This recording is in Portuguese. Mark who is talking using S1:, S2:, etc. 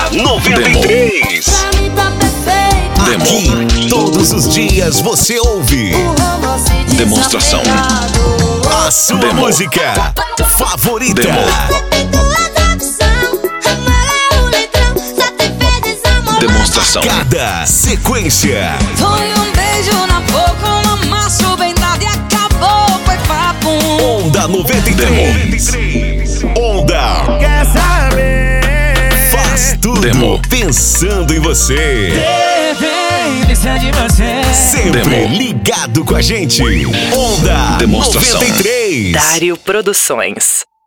S1: Onda 93.
S2: Aqui, todos os dias você ouve
S1: Demonstração.
S2: a sua música favorita.
S1: Demonstração.
S2: Cada sequência.
S3: Foi um beijo na boca, um amasso bem dado e acabou, foi papo.
S2: Onda 93. Onda.
S4: Quer saber?
S2: Faz tudo
S1: Demo.
S2: pensando em você.
S4: Dependência de você.
S2: Sempre
S1: Demo.
S2: ligado com a gente. Onda
S1: Demonstração.
S2: 93.
S5: Dário Produções.